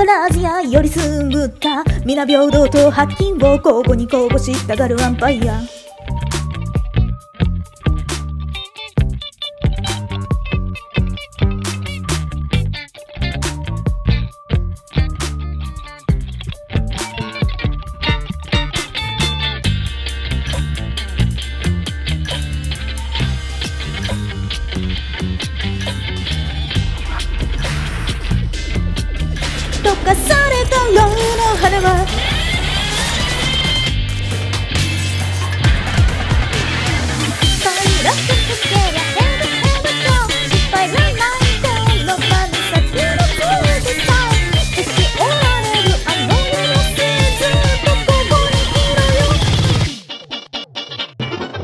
パラジアよりすぐった皆平等と発金を交互に交互したがるアンパイア。